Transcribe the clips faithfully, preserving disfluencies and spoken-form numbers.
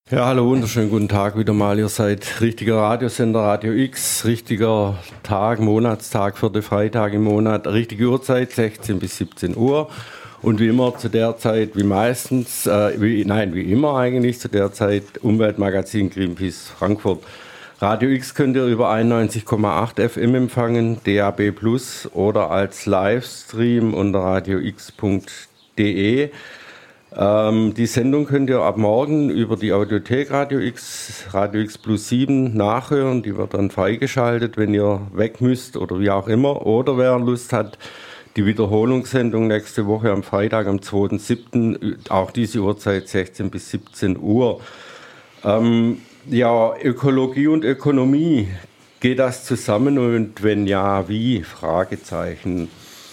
Ja, hallo, wunderschönen guten Tag wieder mal. Ihr seid richtiger Radiosender Radio X, richtiger Tag, Monatstag, vierte Freitag im Monat, richtige Uhrzeit, sechzehn bis siebzehn Uhr. Und wie immer zu der Zeit, wie meistens, äh, wie, nein, wie immer eigentlich zu der Zeit, Umweltmagazin Greenpeace Frankfurt. Radio X könnt ihr über einundneunzig Komma acht F M empfangen, D A B plus oder als Livestream unter radio x punkt de. Ähm, die Sendung könnt ihr ab morgen über die Audiothek Radio X, Radio X Plus sieben nachhören. Die wird dann freigeschaltet, wenn ihr weg müsst oder wie auch immer. Oder wer Lust hat, die Wiederholungssendung nächste Woche am Freitag, am zweiten siebten auch diese Uhrzeit sechzehn bis siebzehn Uhr. Ähm, ja, Ökologie und Ökonomie, geht das zusammen und wenn ja, wie? Fragezeichen.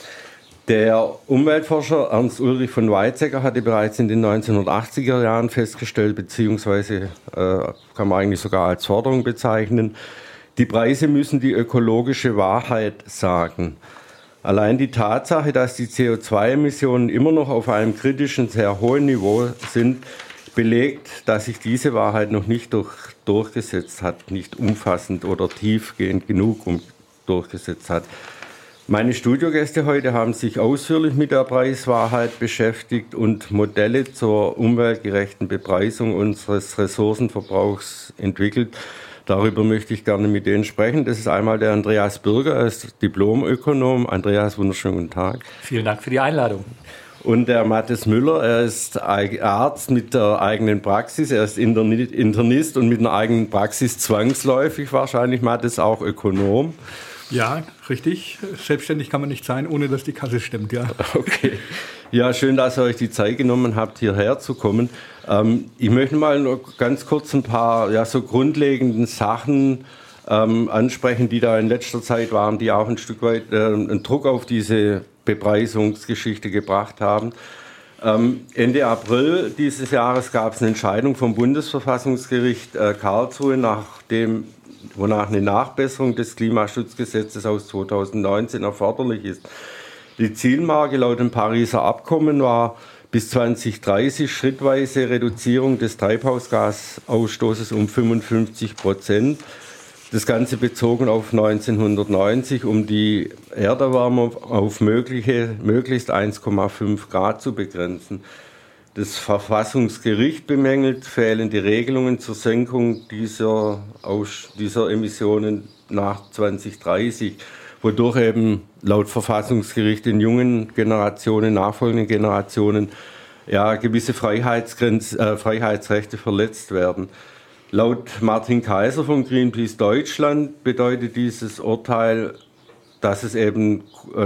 Der Umweltforscher Ernst Ulrich von Weizsäcker hatte bereits in den neunzehnhundertachtziger Jahren festgestellt, beziehungsweise äh, kann man eigentlich sogar als Forderung bezeichnen, die Preise müssen die ökologische Wahrheit sagen. Allein die Tatsache, dass die C O zwei Emissionen immer noch auf einem kritischen, sehr hohen Niveau sind, belegt, dass sich diese Wahrheit noch nicht durch, durchgesetzt hat, nicht umfassend oder tiefgehend genug um, durchgesetzt hat. Meine Studiogäste heute haben sich ausführlich mit der Preiswahrheit beschäftigt und Modelle zur umweltgerechten Bepreisung unseres Ressourcenverbrauchs entwickelt. Darüber möchte ich gerne mit denen sprechen. Das ist einmal der Andreas Bürger, er ist Diplomökonom. Andreas, wunderschönen guten Tag. Vielen Dank für die Einladung. Und der Mathis Müller, er ist Arzt mit der eigenen Praxis, er ist Internist und mit einer eigenen Praxis zwangsläufig wahrscheinlich, Mathis, auch Ökonom. Ja, richtig. Selbstständig kann man nicht sein, ohne dass die Kasse stimmt, ja. Okay. Ja, schön, dass ihr euch die Zeit genommen habt, hierher zu kommen. Ähm, ich möchte mal noch ganz kurz ein paar ja, so grundlegenden Sachen ähm, ansprechen, die da in letzter Zeit waren, die auch ein Stück weit äh, einen Druck auf diese Bepreisungsgeschichte gebracht haben. Ähm, Ende April dieses Jahres gab es eine Entscheidung vom Bundesverfassungsgericht äh, Karlsruhe, nachdem wonach eine Nachbesserung des Klimaschutzgesetzes aus zweitausendneunzehn erforderlich ist. Die Zielmarke laut dem Pariser Abkommen war bis zweitausenddreißig schrittweise Reduzierung des Treibhausgasausstoßes um fünfundfünfzig Prozent. Das Ganze bezogen auf neunzehnhundertneunzig, um die Erderwärmung auf mögliche, möglichst eins Komma fünf Grad zu begrenzen. Das Verfassungsgericht bemängelt fehlende Regelungen zur Senkung dieser, Aus, dieser Emissionen nach zweitausenddreißig, wodurch eben laut Verfassungsgericht in jungen Generationen, nachfolgenden Generationen, ja, gewisse Freiheitsgrenz, äh, Freiheitsrechte verletzt werden. Laut Martin Kaiser von Greenpeace Deutschland bedeutet dieses Urteil, dass es eben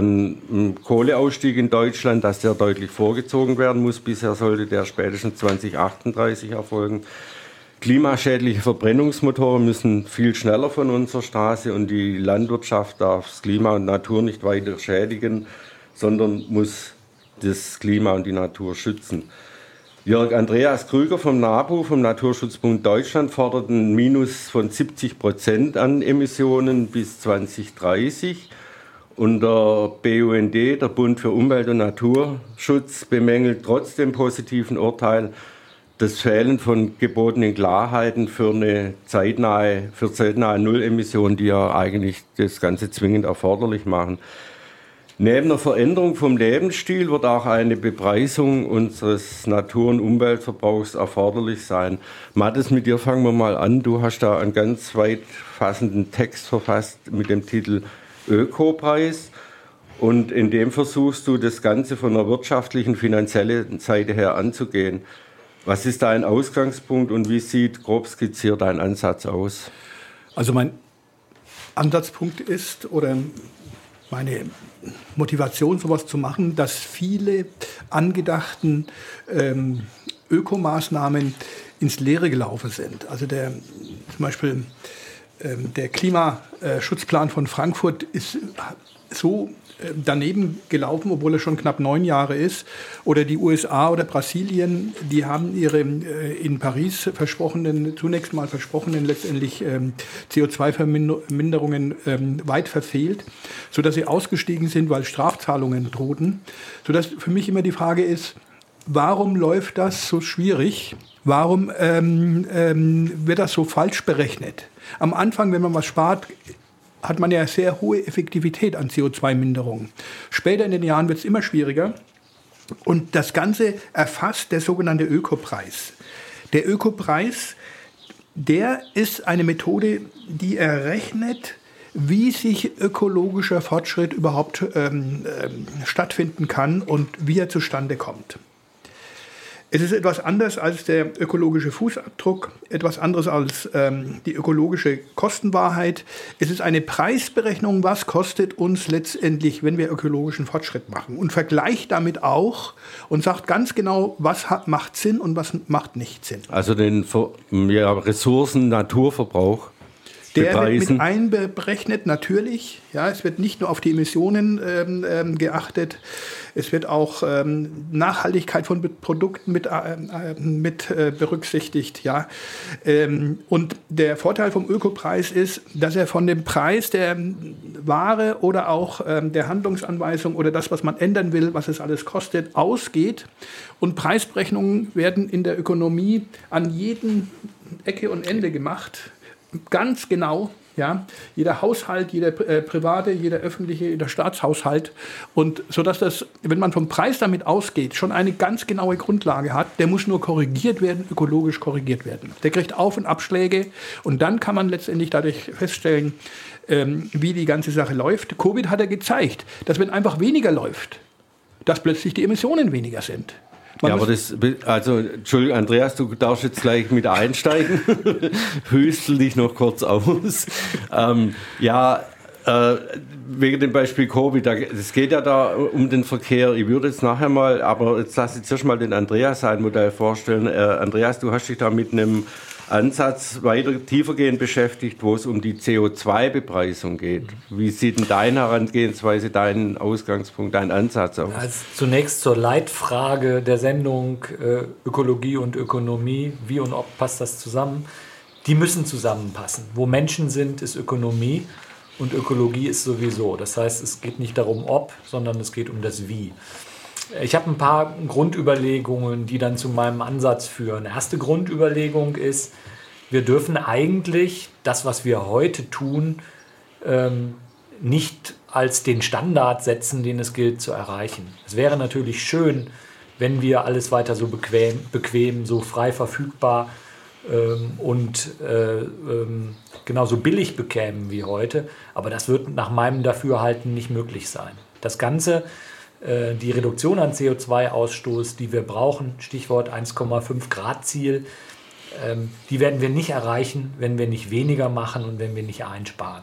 ein Kohleausstieg in Deutschland, dass der deutlich vorgezogen werden muss. Bisher sollte der spätestens zweitausendachtunddreißig erfolgen. Klimaschädliche Verbrennungsmotoren müssen viel schneller von unserer Straße und die Landwirtschaft darf das Klima und Natur nicht weiter schädigen, sondern muss das Klima und die Natur schützen. Jörg Andreas Krüger vom NABU, vom Naturschutzbund Deutschland, fordert ein Minus von siebzig Prozent an Emissionen bis zweitausenddreißig. Und der B U N D, der Bund für Umwelt- und Naturschutz, bemängelt trotz dem positiven Urteil das Fehlen von gebotenen Klarheiten für eine zeitnahe, für zeitnahe Nullemission, die ja eigentlich das Ganze zwingend erforderlich machen. Neben der Veränderung vom Lebensstil wird auch eine Bepreisung unseres Natur- und Umweltverbrauchs erforderlich sein. Mathis, mit dir fangen wir mal an. Du hast da einen ganz weit fassenden Text verfasst mit dem Titel Ökopreis. Und in dem versuchst du, das Ganze von der wirtschaftlichen, finanziellen Seite her anzugehen. Was ist dein Ausgangspunkt und wie sieht grob skizziert dein Ansatz aus? Also mein Ansatzpunkt ist, oder meine Motivation, sowas zu machen, dass viele angedachten ähm, Ökomaßnahmen ins Leere gelaufen sind. Also der, zum Beispiel ähm, der Klimaschutzplan von Frankfurt ist so äh, daneben gelaufen, obwohl er schon knapp neun Jahre ist. Oder die U S A oder Brasilien, die haben ihre äh, in Paris versprochenen, zunächst mal versprochenen, letztendlich ähm, C O zwei Verminderungen ähm, weit verfehlt, sodass sie ausgestiegen sind, weil Strafzahlungen drohten. Sodass für mich immer die Frage ist, warum läuft das so schwierig? Warum ähm, ähm, wird das so falsch berechnet? Am Anfang, wenn man was spart, hat man ja sehr hohe Effektivität an C O zwei Minderung. Später in den Jahren wird es immer schwieriger. Und das Ganze erfasst der sogenannte Ökopreis. Der Ökopreis, der ist eine Methode, die errechnet, wie sich ökologischer Fortschritt überhaupt ähm, ähm, stattfinden kann und wie er zustande kommt. Es ist etwas anders als der ökologische Fußabdruck, etwas anderes als ähm, die ökologische Kostenwahrheit. Es ist eine Preisberechnung, was kostet uns letztendlich, wenn wir ökologischen Fortschritt machen, und vergleicht damit auch und sagt ganz genau, was hat, macht Sinn und was macht nicht Sinn. Also den ja, Ressourcen, Naturverbrauch. Der wird mit einberechnet, natürlich. Ja, es wird nicht nur auf die Emissionen ähm, ähm, geachtet, es wird auch ähm, Nachhaltigkeit von Produkten mit, äh, mit äh, berücksichtigt. Ja. Ähm, und der Vorteil vom Ökopreis ist, dass er von dem Preis der Ware oder auch ähm, der Handlungsanweisung oder das, was man ändern will, was es alles kostet, ausgeht. Und Preisberechnungen werden in der Ökonomie an jedem Ecke und Ende gemacht. Ganz genau, ja, jeder Haushalt, jeder äh, private, jeder öffentliche, jeder Staatshaushalt, und so dass das, wenn man vom Preis damit ausgeht, schon eine ganz genaue Grundlage hat. Der muss nur korrigiert werden, ökologisch korrigiert werden. Der kriegt Auf- und Abschläge, und dann kann man letztendlich dadurch feststellen, ähm, wie die ganze Sache läuft. Covid hat ja gezeigt, dass wenn einfach weniger läuft, dass plötzlich die Emissionen weniger sind. Man ja, aber das, also, Entschuldigung, Andreas, du darfst jetzt gleich mit einsteigen. Hüstel dich noch kurz aus. ähm, ja, äh, wegen dem Beispiel Covid, es geht ja da um den Verkehr. Ich würde jetzt nachher mal, aber jetzt lass ich zuerst mal den Andreas sein Modell vorstellen. Äh, Andreas, du hast dich da mit einem Ansatz weiter tiefergehend beschäftigt, wo es um die C O zwei Bepreisung geht. Wie sieht denn deine Herangehensweise, dein Ausgangspunkt, dein Ansatz aus? Also zunächst zur Leitfrage der Sendung äh, Ökologie und Ökonomie. Wie und ob passt das zusammen? Die müssen zusammenpassen. Wo Menschen sind, ist Ökonomie, und Ökologie ist sowieso. Das heißt, es geht nicht darum, ob, sondern es geht um das Wie. Ich habe ein paar Grundüberlegungen, die dann zu meinem Ansatz führen. Erste Grundüberlegung ist, wir dürfen eigentlich das, was wir heute tun, ähm, nicht als den Standard setzen, den es gilt zu erreichen. Es wäre natürlich schön, wenn wir alles weiter so bequem, bequem so frei verfügbar ähm, und äh, ähm, genauso billig bekämen wie heute. Aber das wird nach meinem Dafürhalten nicht möglich sein. Das Ganze, die Reduktion an C O zwei Ausstoß, die wir brauchen, Stichwort eins Komma fünf Grad Ziel, die werden wir nicht erreichen, wenn wir nicht weniger machen und wenn wir nicht einsparen.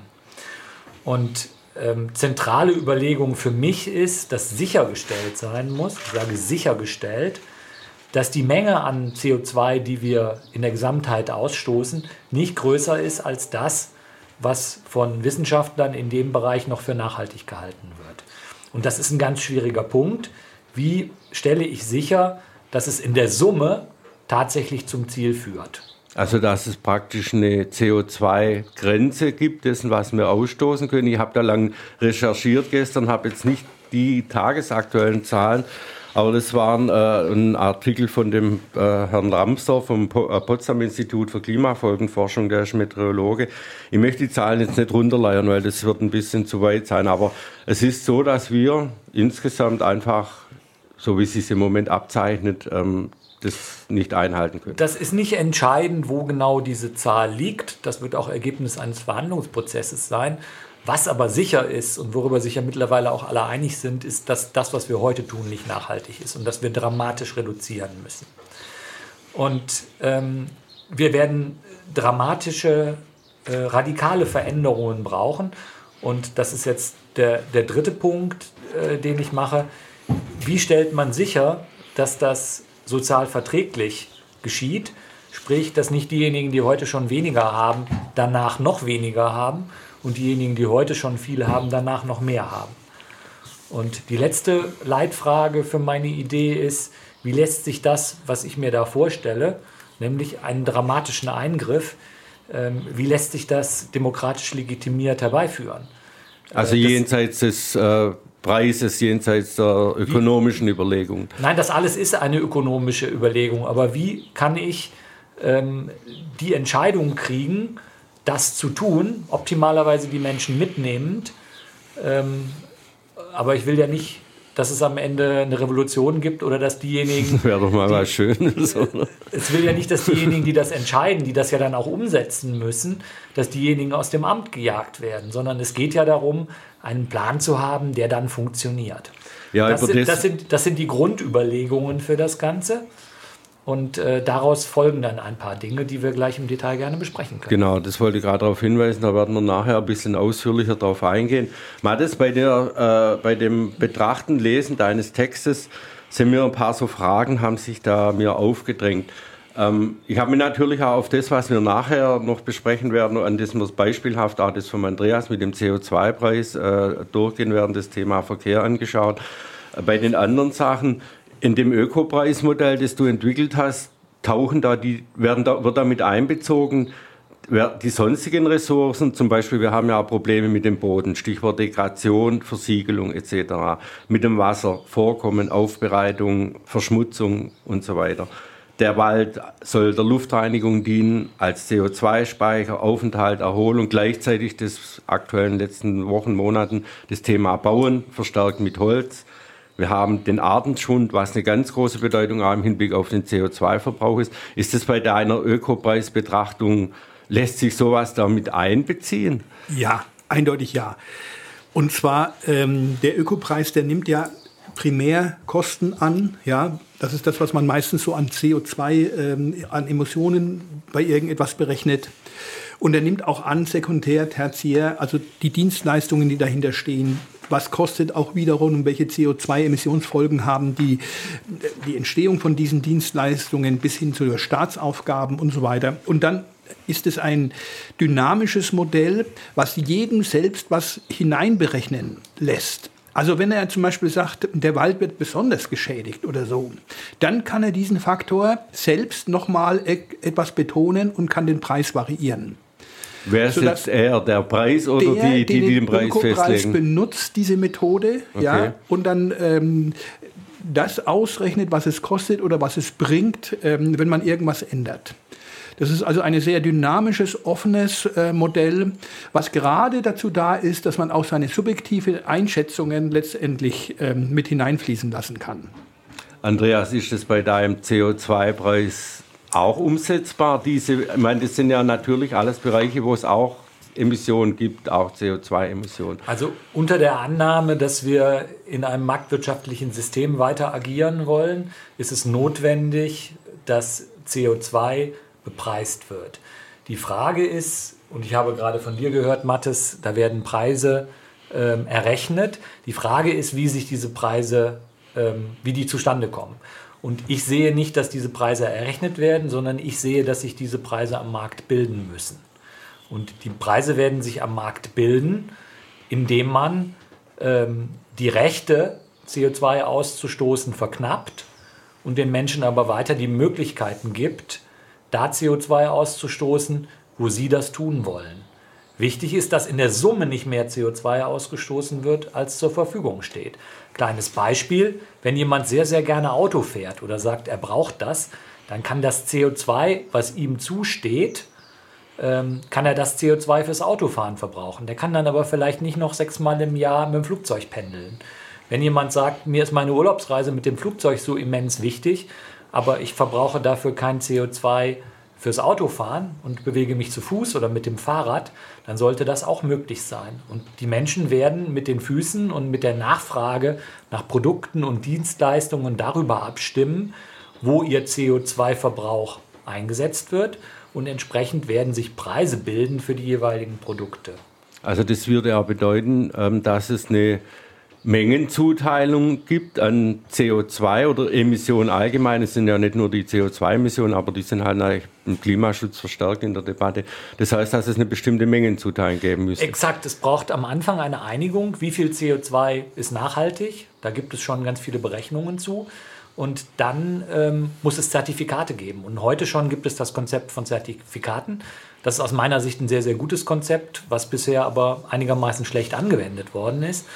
Und ähm, zentrale Überlegung für mich ist, dass sichergestellt sein muss, ich sage sichergestellt, dass die Menge an C O zwei, die wir in der Gesamtheit ausstoßen, nicht größer ist als das, was von Wissenschaftlern in dem Bereich noch für nachhaltig gehalten wird. Und das ist ein ganz schwieriger Punkt. Wie stelle ich sicher, dass es in der Summe tatsächlich zum Ziel führt? Also dass es praktisch eine C O zwei Grenze gibt, dessen, was wir ausstoßen können. Ich habe da lang recherchiert gestern, habe jetzt nicht die tagesaktuellen Zahlen, aber das war ein, äh, ein Artikel von dem äh, Herrn Ramsdorf vom po- äh, Potsdam-Institut für Klimafolgenforschung, der ist Meteorologe. Ich möchte die Zahlen jetzt nicht runterleiern, weil das wird ein bisschen zu weit sein, aber es ist so, dass wir insgesamt einfach, so wie es sich im Moment abzeichnet, ähm, das nicht einhalten können. Das ist nicht entscheidend, wo genau diese Zahl liegt. Das wird auch Ergebnis eines Verhandlungsprozesses sein. Was aber sicher ist und worüber sich ja mittlerweile auch alle einig sind, ist, dass das, was wir heute tun, nicht nachhaltig ist und dass wir dramatisch reduzieren müssen. Und ähm, wir werden dramatische, äh, radikale Veränderungen brauchen. Und das ist jetzt der, der dritte Punkt, äh, den ich mache. Wie stellt man sicher, dass das sozial verträglich geschieht? Sprich, dass nicht diejenigen, die heute schon weniger haben, danach noch weniger haben, und diejenigen, die heute schon viel haben, danach noch mehr haben. Und die letzte Leitfrage für meine Idee ist, wie lässt sich das, was ich mir da vorstelle, nämlich einen dramatischen Eingriff, ähm, wie lässt sich das demokratisch legitimiert herbeiführen? Also äh, jenseits des äh, Preises jenseits der ökonomischen wie? Überlegung. Nein, das alles ist eine ökonomische Überlegung. Aber wie kann ich ähm, die Entscheidung kriegen, das zu tun, optimalerweise die Menschen mitnehmend. Ähm, aber ich will ja nicht, dass es am Ende eine Revolution gibt oder dass diejenigen... Wäre doch mal die, was Schönes. Es will ja nicht, dass diejenigen, die das entscheiden, die das ja dann auch umsetzen müssen, dass diejenigen aus dem Amt gejagt werden, sondern es geht ja darum, einen Plan zu haben, der dann funktioniert. Ja, das, sind, das, sind, das sind die Grundüberlegungen für das Ganze. Und äh, daraus folgen dann ein paar Dinge, die wir gleich im Detail gerne besprechen können. Genau, das wollte ich gerade darauf hinweisen, da werden wir nachher ein bisschen ausführlicher darauf eingehen. Mathis, bei, der, äh, bei dem Betrachten, Lesen deines Textes sind mir ein paar so Fragen, haben sich da mir aufgedrängt. Ähm, ich habe mich natürlich auch auf das, was wir nachher noch besprechen werden, an das wir beispielhaft auch das von Andreas mit dem C O zwei Preis äh, durchgehen werden, das Thema Verkehr angeschaut. Äh, bei den anderen Sachen, in dem Ökopreismodell, das du entwickelt hast, tauchen da die, werden da, wird damit einbezogen, die sonstigen Ressourcen, zum Beispiel, wir haben ja auch Probleme mit dem Boden, Stichwort Degradation, Versiegelung et cetera, mit dem Wasser, Vorkommen, Aufbereitung, Verschmutzung und so weiter. Der Wald soll der Luftreinigung dienen, als C O zwei Speicher, Aufenthalt, Erholung, gleichzeitig das aktuellen letzten Wochen, Monaten das Thema Bauen, verstärkt mit Holz. Wir haben den Artenschwund, was eine ganz große Bedeutung auch im Hinblick auf den C O zwei Verbrauch ist. Ist das bei deiner Ökopreisbetrachtung, lässt sich sowas damit einbeziehen? Ja, eindeutig ja. Und zwar ähm, der Ökopreis, der nimmt ja Primärkosten an. Ja, das ist das, was man meistens so an C O zwei, ähm, an Emissionen bei irgendetwas berechnet. Und er nimmt auch an Sekundär, Tertiär, also die Dienstleistungen, die dahinter stehen. Was kostet auch wiederum und welche C O zwei Emissionsfolgen haben die, die Entstehung von diesen Dienstleistungen bis hin zu Staatsaufgaben und so weiter. Und dann ist es ein dynamisches Modell, was jedem selbst was hineinberechnen lässt. Also wenn er zum Beispiel sagt, der Wald wird besonders geschädigt oder so, dann kann er diesen Faktor selbst nochmal etwas betonen und kann den Preis variieren. Wer ist jetzt eher, der Preis oder der, die, die, die den Preis festlegen? Der Ökopreis benutzt diese Methode, okay. ja, und dann ähm, das ausrechnet, was es kostet oder was es bringt, ähm, wenn man irgendwas ändert. Das ist also ein sehr dynamisches, offenes äh, Modell, was gerade dazu da ist, dass man auch seine subjektive Einschätzungen letztendlich ähm, mit hineinfließen lassen kann. Andreas, ist das bei deinem C O zwei Preis auch umsetzbar? Diese, ich meine, das sind ja natürlich alles Bereiche, wo es auch Emissionen gibt, auch C O zwei Emissionen. Also unter der Annahme, dass wir in einem marktwirtschaftlichen System weiter agieren wollen, ist es notwendig, dass C O zwei bepreist wird. Die Frage ist, und ich habe gerade von dir gehört, Mathis, da werden Preise ähm, errechnet. Die Frage ist, wie sich diese Preise, ähm, wie die zustande kommen. Und ich sehe nicht, dass diese Preise errechnet werden, sondern ich sehe, dass sich diese Preise am Markt bilden müssen. Und die Preise werden sich am Markt bilden, indem man ähm, die Rechte, C O zwei auszustoßen, verknappt und den Menschen aber weiter die Möglichkeiten gibt, da C O zwei auszustoßen, wo sie das tun wollen. Wichtig ist, dass in der Summe nicht mehr C O zwei ausgestoßen wird, als zur Verfügung steht. Kleines Beispiel, wenn jemand sehr, sehr gerne Auto fährt oder sagt, er braucht das, dann kann das C O zwei, was ihm zusteht, ähm, kann er das C O zwei fürs Autofahren verbrauchen. Der kann dann aber vielleicht nicht noch sechsmal im Jahr mit dem Flugzeug pendeln. Wenn jemand sagt, mir ist meine Urlaubsreise mit dem Flugzeug so immens wichtig, aber ich verbrauche dafür kein C O zwei fürs Autofahren und bewege mich zu Fuß oder mit dem Fahrrad, dann sollte das auch möglich sein. Und die Menschen werden mit den Füßen und mit der Nachfrage nach Produkten und Dienstleistungen darüber abstimmen, wo ihr C O zwei Verbrauch eingesetzt wird. Und entsprechend werden sich Preise bilden für die jeweiligen Produkte. Also das würde ja bedeuten, dass es eine Mengenzuteilung gibt an C O zwei oder Emissionen allgemein. Es sind ja nicht nur die C O zwei Emissionen, aber die sind halt eigentlich im Klimaschutz verstärkt in der Debatte. Das heißt, dass es eine bestimmte Mengenzuteilung geben müsste. Exakt, es braucht am Anfang eine Einigung, wie viel C O zwei ist nachhaltig. Da gibt es schon ganz viele Berechnungen zu. Und dann ähm, muss es Zertifikate geben. Und heute schon gibt es das Konzept von Zertifikaten. Das ist aus meiner Sicht ein sehr, sehr gutes Konzept, was bisher aber einigermaßen schlecht angewendet worden ist.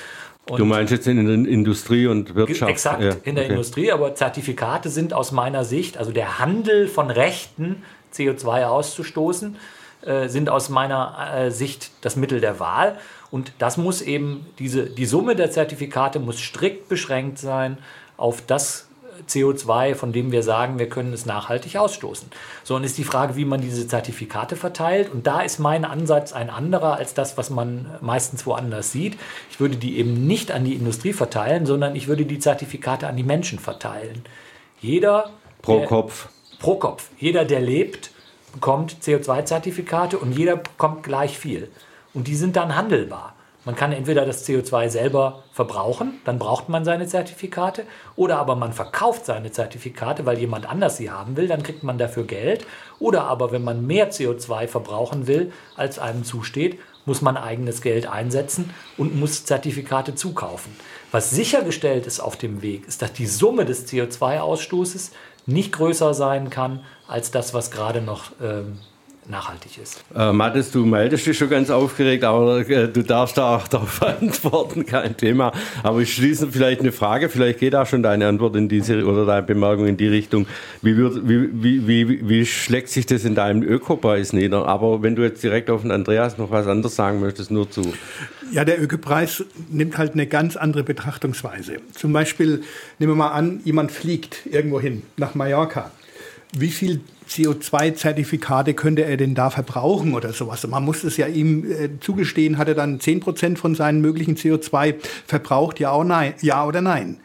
Und du meinst jetzt in der Industrie und Wirtschaft? Exakt, ja, in der okay. Industrie, aber Zertifikate sind aus meiner Sicht, also der Handel von Rechten, C O zwei auszustoßen, äh, sind aus meiner äh, Sicht das Mittel der Wahl. Und das muss eben, diese, die Summe der Zertifikate muss strikt beschränkt sein auf das C O zwei, von dem wir sagen, wir können es nachhaltig ausstoßen. So, und ist die Frage, wie man diese Zertifikate verteilt. Und da ist mein Ansatz ein anderer als das, was man meistens woanders sieht. Ich würde die eben nicht an die Industrie verteilen, sondern ich würde die Zertifikate an die Menschen verteilen. Jeder pro der, Kopf. Pro Kopf. Jeder, der lebt, bekommt C O zwei Zertifikate und jeder bekommt gleich viel. Und die sind dann handelbar. Man kann entweder das C O zwei selber verbrauchen, dann braucht man seine Zertifikate, oder aber man verkauft seine Zertifikate, weil jemand anders sie haben will, dann kriegt man dafür Geld. Oder aber wenn man mehr C O zwei verbrauchen will, als einem zusteht, muss man eigenes Geld einsetzen und muss Zertifikate zukaufen. Was sichergestellt ist auf dem Weg, ist, dass die Summe des C O zwei Ausstoßes nicht größer sein kann als das, was gerade noch ähm, nachhaltig ist. Äh, Mathis, du meldest dich schon ganz aufgeregt, aber äh, du darfst da auch darauf antworten, kein Thema. Aber ich schließe vielleicht eine Frage, vielleicht geht auch schon deine Antwort in diese oder deine Bemerkung in die Richtung. Wie, wird, wie, wie, wie, wie schlägt sich das in deinem Ökopreis nieder? Aber wenn du jetzt direkt auf den Andreas noch was anderes sagen möchtest, nur zu. Ja, der Ökopreis nimmt halt eine ganz andere Betrachtungsweise. Zum Beispiel, nehmen wir mal an, jemand fliegt irgendwo hin, nach Mallorca. Wie viel C O zwei Zertifikate könnte er denn da verbrauchen oder sowas? Man muss es ja ihm äh, zugestehen, hat er dann zehn Prozent von seinen möglichen C O zwei verbraucht, ja oder nein? Ja oder nein?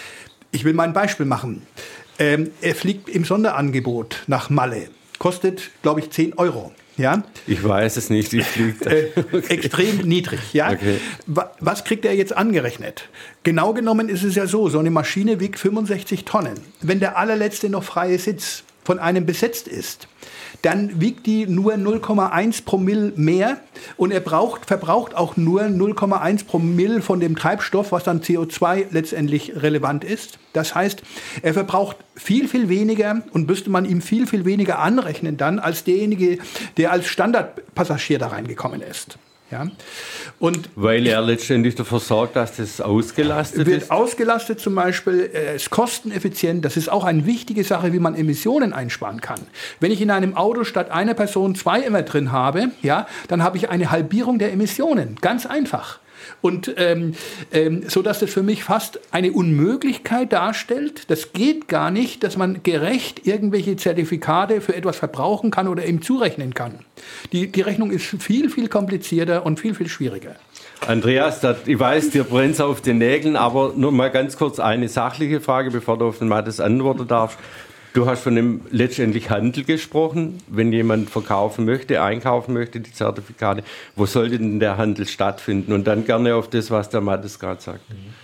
Ich will mal ein Beispiel machen. Ähm, er fliegt im Sonderangebot nach Malle. Kostet, glaube ich, zehn Euro. Ja? Ich weiß es nicht, ich fliege. Äh, extrem niedrig. Ja? Okay. Was kriegt er jetzt angerechnet? Genau genommen ist es ja so, so eine Maschine wiegt fünfundsechzig Tonnen. Wenn der allerletzte noch freie Sitz von einem besetzt ist, dann wiegt die nur null Komma eins Promille mehr und er braucht, verbraucht auch nur null Komma eins Promille von dem Treibstoff, was dann C O zwei letztendlich relevant ist. Das heißt, er verbraucht viel, viel weniger und müsste man ihm viel, viel weniger anrechnen dann als derjenige, der als Standardpassagier da reingekommen ist. Ja. Und weil er letztendlich dafür sorgt, dass das ausgelastet wird ist? Ausgelastet zum Beispiel, es ist kosteneffizient. Das ist auch eine wichtige Sache, wie man Emissionen einsparen kann. Wenn ich in einem Auto statt einer Person zwei immer drin habe, ja, dann habe ich eine Halbierung der Emissionen. Ganz einfach. Und ähm, ähm, so dass das für mich fast eine Unmöglichkeit darstellt. Das geht gar nicht, dass man gerecht irgendwelche Zertifikate für etwas verbrauchen kann oder ihm zurechnen kann. Die, die Rechnung ist viel, viel komplizierter und viel, viel schwieriger. Andreas, das, ich weiß, dir brennt es auf den Nägeln, aber nur mal ganz kurz eine sachliche Frage, bevor du auf den Mathis antworten darfst. Du hast von dem letztendlich Handel gesprochen. Wenn jemand verkaufen möchte, einkaufen möchte, die Zertifikate, wo sollte denn der Handel stattfinden? Und dann gerne auf das, was der Mathis gerade sagt.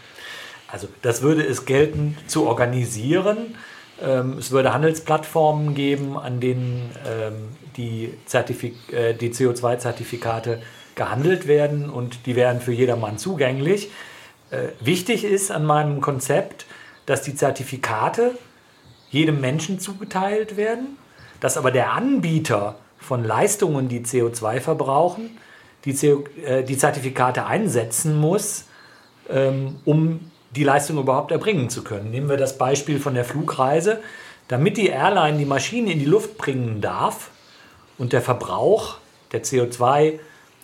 Also das würde es gelten zu organisieren. Ähm, es würde Handelsplattformen geben, an denen ähm, die, Zertifik- äh, die C O zwei Zertifikate gehandelt werden und die wären für jedermann zugänglich. Äh, wichtig ist an meinem Konzept, dass die Zertifikate jedem Menschen zugeteilt werden, dass aber der Anbieter von Leistungen, die C O zwei verbrauchen, die, C O, äh, die Zertifikate einsetzen muss, ähm, um die Leistung überhaupt erbringen zu können. Nehmen wir das Beispiel von der Flugreise. Damit die Airline die Maschine in die Luft bringen darf und der Verbrauch, der C O zwei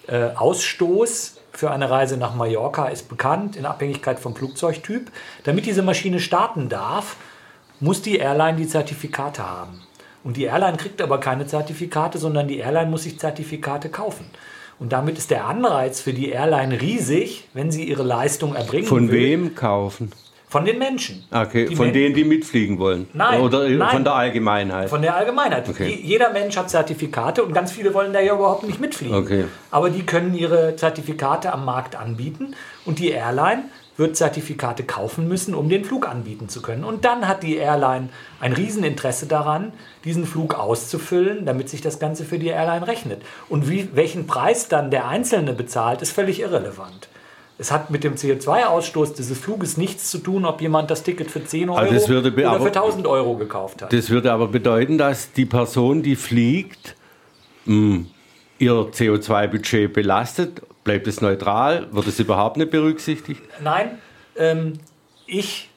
Ausstoß für eine Reise nach Mallorca ist bekannt, in Abhängigkeit vom Flugzeugtyp, damit diese Maschine starten darf, muss die Airline die Zertifikate haben. Und die Airline kriegt aber keine Zertifikate, sondern die Airline muss sich Zertifikate kaufen. Und damit ist der Anreiz für die Airline riesig, wenn sie ihre Leistung erbringen Von will. wem kaufen? Von den Menschen. Okay, die von Men- denen, die mitfliegen wollen? Nein. Oder nein. von der Allgemeinheit? Von der Allgemeinheit. Okay. Je- Jeder Mensch hat Zertifikate und ganz viele wollen da ja überhaupt nicht mitfliegen. Okay. Aber die können ihre Zertifikate am Markt anbieten und die Airline wird Zertifikate kaufen müssen, um den Flug anbieten zu können. Und dann hat die Airline ein Rieseninteresse daran, diesen Flug auszufüllen, damit sich das Ganze für die Airline rechnet. Und wie, welchen Preis dann der Einzelne bezahlt, ist völlig irrelevant. Es hat mit dem C O zwei Ausstoß dieses Fluges nichts zu tun, ob jemand das Ticket für zehn Euro Also das würde be- oder aber- für tausend Euro gekauft hat. Das würde aber bedeuten, dass die Person, die fliegt, mh, ihr C O zwei Budget belastet, Bleibt es neutral? Wird es überhaupt nicht berücksichtigt? Nein, ähm, ich,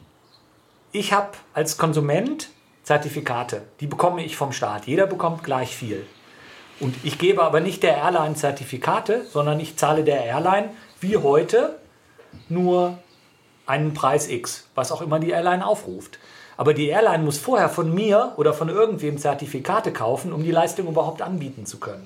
ich habe als Konsument Zertifikate. Die bekomme ich vom Staat. Jeder bekommt gleich viel. Und ich gebe aber nicht der Airline Zertifikate, sondern ich zahle der Airline wie heute nur einen Preis X, was auch immer die Airline aufruft. Aber die Airline muss vorher von mir oder von irgendwem Zertifikate kaufen, um die Leistung überhaupt anbieten zu können.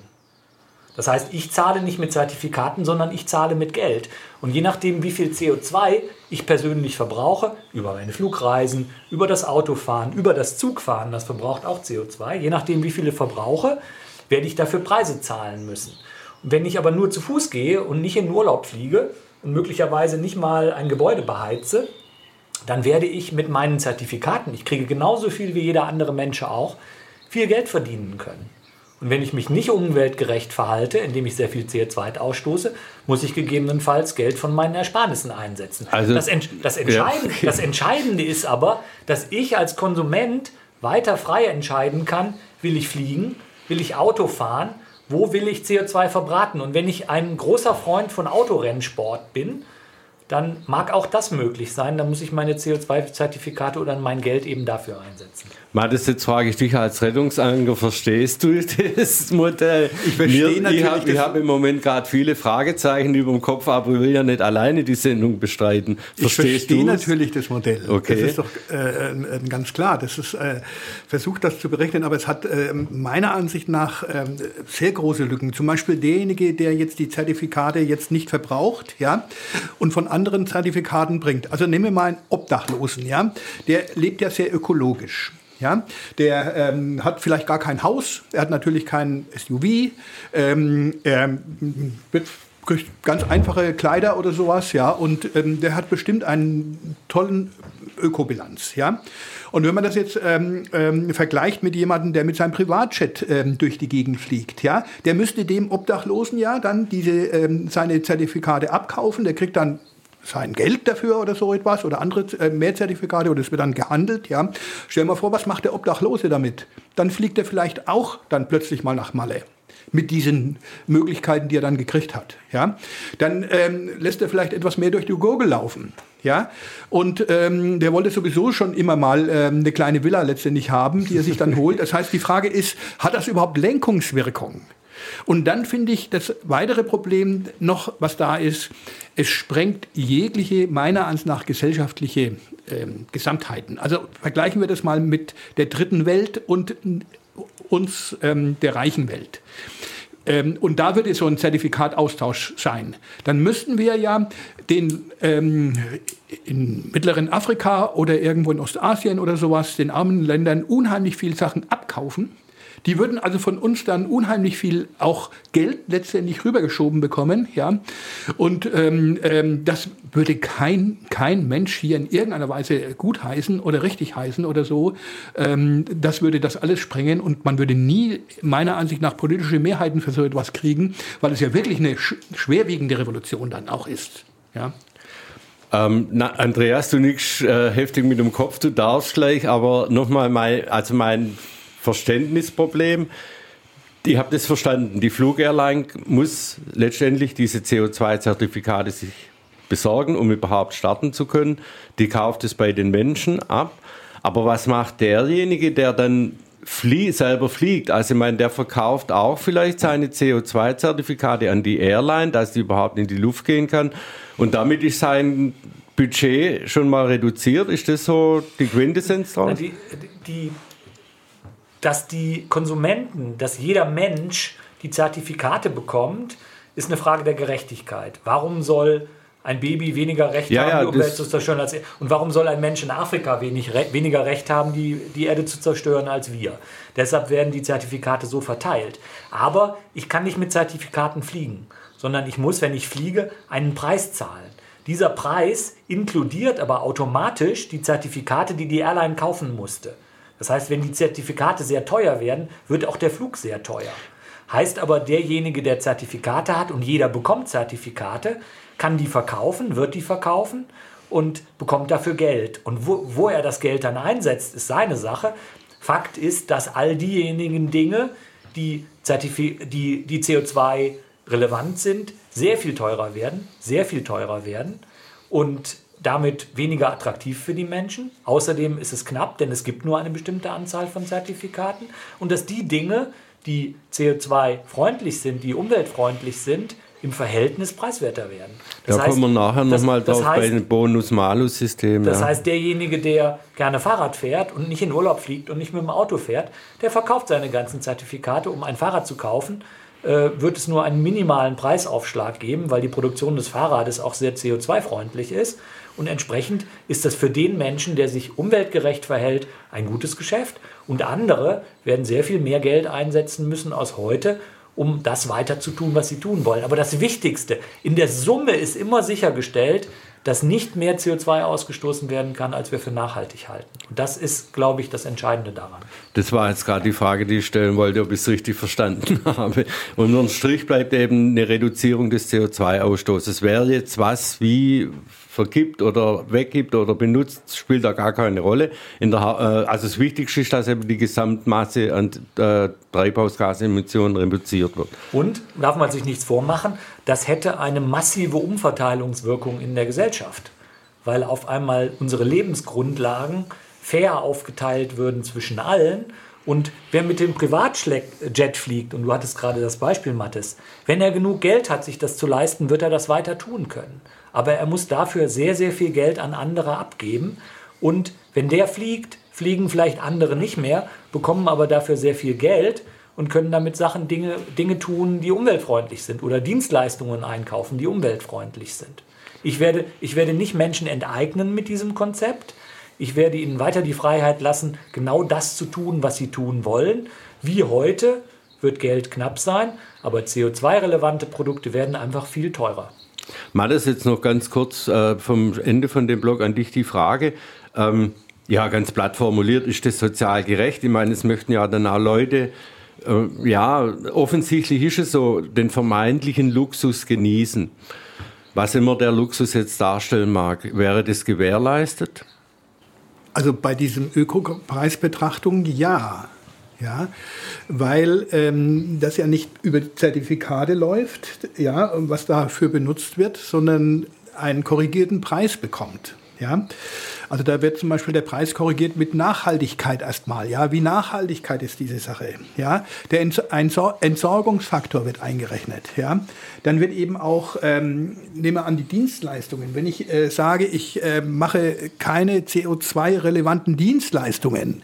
Das heißt, ich zahle nicht mit Zertifikaten, sondern ich zahle mit Geld. Und je nachdem, wie viel C O zwei ich persönlich verbrauche, über meine Flugreisen, über das Autofahren, über das Zugfahren, das verbraucht auch C O zwei, je nachdem, wie viele verbrauche, werde ich dafür Preise zahlen müssen. Und wenn ich aber nur zu Fuß gehe und nicht in den Urlaub fliege und möglicherweise nicht mal ein Gebäude beheize, dann werde ich mit meinen Zertifikaten, ich kriege genauso viel wie jeder andere Mensch auch, viel Geld verdienen können. Und wenn ich mich nicht umweltgerecht verhalte, indem ich sehr viel C O zwei ausstoße, muss ich gegebenenfalls Geld von meinen Ersparnissen einsetzen. Also, das, Ent- das, Entscheidende, ja, okay. das Entscheidende ist aber, dass ich als Konsument weiter frei entscheiden kann, will ich fliegen, will ich Auto fahren, wo will ich C O zwei verbraten? Und wenn ich ein großer Freund von Autorennsport bin, dann mag auch das möglich sein. Dann muss ich meine C O zwei Zertifikate oder mein Geld eben dafür einsetzen. Mathis, jetzt frage ich dich als Rettungsanker, verstehst du das Modell? Ich verstehe Mir, natürlich. Ich habe hab im Moment gerade viele Fragezeichen über dem Kopf, aber ich will ja nicht alleine die Sendung bestreiten. Verstehst ich verstehe du's? natürlich das Modell. Okay. Das ist doch äh, ganz klar. Das ist äh, versucht, das zu berechnen, aber es hat äh, meiner Ansicht nach äh, sehr große Lücken. Zum Beispiel derjenige, der jetzt die Zertifikate jetzt nicht verbraucht, ja, und von anderen Zertifikaten bringt. Also nehmen wir mal einen Obdachlosen, ja, der lebt ja sehr ökologisch. Ja, der ähm, hat vielleicht gar kein Haus, er hat natürlich kein S U V, ähm, er wird, kriegt ganz einfache Kleider oder sowas, ja, und ähm, der hat bestimmt einen tollen Ökobilanz, ja. Und wenn man das jetzt ähm, ähm, vergleicht mit jemandem, der mit seinem Privatjet ähm, durch die Gegend fliegt, ja, der müsste dem Obdachlosen ja dann diese ähm, seine Zertifikate abkaufen, der kriegt dann sein Geld dafür oder so etwas oder andere äh, mehr Zertifikate oder es wird dann gehandelt, ja. Stell dir mal vor, was macht der Obdachlose damit? Dann fliegt er vielleicht auch dann plötzlich mal nach Malle mit diesen Möglichkeiten, die er dann gekriegt hat, ja. Dann ähm, lässt er vielleicht etwas mehr durch die Gurgel laufen, ja. Und ähm, der wollte sowieso schon immer mal ähm, eine kleine Villa letztendlich haben, die er sich dann holt. Das heißt, die Frage ist, hat das überhaupt Lenkungswirkung? Und dann finde ich, das weitere Problem noch, was da ist, es sprengt jegliche, meiner Ansicht nach, gesellschaftliche ähm, Gesamtheiten. Also vergleichen wir das mal mit der dritten Welt und uns, ähm, der reichen Welt. Ähm, und da würde so ein Zertifikataustausch sein. Dann müssten wir ja den ähm, in mittleren Afrika oder irgendwo in Ostasien oder sowas, den armen Ländern unheimlich viel Sachen abkaufen. Die würden also von uns dann unheimlich viel auch Geld letztendlich rübergeschoben bekommen, ja. Und ähm, ähm, das würde kein kein Mensch hier in irgendeiner Weise gutheißen oder richtig heißen oder so. Ähm, das würde das alles sprengen und man würde nie meiner Ansicht nach politische Mehrheiten für so etwas kriegen, weil es ja wirklich eine sch- schwerwiegende Revolution dann auch ist, ja. Ähm, na, Andreas, du nickst äh, heftig mit dem Kopf, du darfst gleich, aber nochmal mein, also mein Verständnisproblem. Ich habe das verstanden. Die Flugairline muss letztendlich diese C O zwei Zertifikate sich besorgen, um überhaupt starten zu können. Die kauft es bei den Menschen ab. Aber was macht derjenige, der dann flie- selber fliegt? Also ich meine, der verkauft auch vielleicht seine C O zwei Zertifikate an die Airline, dass die überhaupt in die Luft gehen kann. Und damit ist sein Budget schon mal reduziert. Ist das so die Quintessenz draus? Die, die Dass die Konsumenten, dass jeder Mensch die Zertifikate bekommt, ist eine Frage der Gerechtigkeit. Warum soll ein Baby weniger Recht ja, haben, ja, die Umwelt zu zerstören als er? Und warum soll ein Mensch in Afrika wenig, weniger Recht haben, die, die Erde zu zerstören als wir? Deshalb werden die Zertifikate so verteilt. Aber ich kann nicht mit Zertifikaten fliegen, sondern ich muss, wenn ich fliege, einen Preis zahlen. Dieser Preis inkludiert aber automatisch die Zertifikate, die die Airline kaufen musste. Das heißt, wenn die Zertifikate sehr teuer werden, wird auch der Flug sehr teuer. Heißt aber, derjenige, der Zertifikate hat und jeder bekommt Zertifikate, kann die verkaufen, wird die verkaufen und bekommt dafür Geld. Und wo, wo er das Geld dann einsetzt, ist seine Sache. Fakt ist, dass all diejenigen Dinge, die, Zertifi- die, die C O zwei relevant sind, sehr viel teurer werden, sehr viel teurer werden und damit weniger attraktiv für die Menschen. Außerdem ist es knapp, denn es gibt nur eine bestimmte Anzahl von Zertifikaten. Und dass die Dinge, die C O zwei freundlich sind, die umweltfreundlich sind, im Verhältnis preiswerter werden. Das da heißt, kommen wir nachher nochmal drauf heißt, bei dem Bonus-Malus-System. Das ja. heißt, derjenige, der gerne Fahrrad fährt und nicht in Urlaub fliegt und nicht mit dem Auto fährt, der verkauft seine ganzen Zertifikate, um ein Fahrrad zu kaufen. Wird es nur einen minimalen Preisaufschlag geben, weil die Produktion des Fahrrades auch sehr C O zwei freundlich ist. Und entsprechend ist das für den Menschen, der sich umweltgerecht verhält, ein gutes Geschäft. Und andere werden sehr viel mehr Geld einsetzen müssen als heute, um das weiter zu tun, was sie tun wollen. Aber das Wichtigste, in der Summe ist immer sichergestellt, dass nicht mehr C O zwei ausgestoßen werden kann, als wir für nachhaltig halten. Und das ist, glaube ich, das Entscheidende daran. Das war jetzt gerade die Frage, die ich stellen wollte, ob ich es richtig verstanden habe. Und unterm Strich bleibt eben eine Reduzierung des C O zwei Ausstoßes. Wer jetzt was wie vergibt oder weggibt oder benutzt, spielt da gar keine Rolle. In der, äh, also das Wichtigste ist, dass eben die Gesamtmasse an äh, Treibhausgasemissionen reduziert wird. Und, darf man sich nichts vormachen, das hätte eine massive Umverteilungswirkung in der Gesellschaft, weil auf einmal unsere Lebensgrundlagen fair aufgeteilt würden zwischen allen. Und wer mit dem Privatjet fliegt, und du hattest gerade das Beispiel, Mathis, wenn er genug Geld hat, sich das zu leisten, wird er das weiter tun können. Aber er muss dafür sehr, sehr viel Geld an andere abgeben. Und wenn der fliegt, fliegen vielleicht andere nicht mehr, bekommen aber dafür sehr viel Geld und können damit Sachen, Dinge, Dinge tun, die umweltfreundlich sind oder Dienstleistungen einkaufen, die umweltfreundlich sind. Ich werde, ich werde nicht Menschen enteignen mit diesem Konzept. Ich werde ihnen weiter die Freiheit lassen, genau das zu tun, was sie tun wollen. Wie heute wird Geld knapp sein, aber C O zwei relevante Produkte werden einfach viel teurer. Mathis, jetzt noch ganz kurz äh, vom Ende von dem Blog an dich die Frage. Ähm, ja, ganz platt formuliert, ist das sozial gerecht? Ich meine, es möchten ja dann auch Leute, äh, ja, offensichtlich ist es so, den vermeintlichen Luxus genießen. Was immer der Luxus jetzt darstellen mag, wäre das gewährleistet? Also bei diesen Ökopreisbetrachtungen ja. Ja, weil ähm, das ja nicht über Zertifikate läuft, ja, was dafür benutzt wird, sondern einen korrigierten Preis bekommt. Ja, also da wird zum Beispiel der Preis korrigiert mit Nachhaltigkeit erstmal. Ja, wie Nachhaltigkeit ist diese Sache? Ja, der Entsor- Entsorgungsfaktor wird eingerechnet. Ja, dann wird eben auch, ähm, nehmen wir an die Dienstleistungen. Wenn ich äh, sage, ich äh, mache keine C O zwei relevanten Dienstleistungen,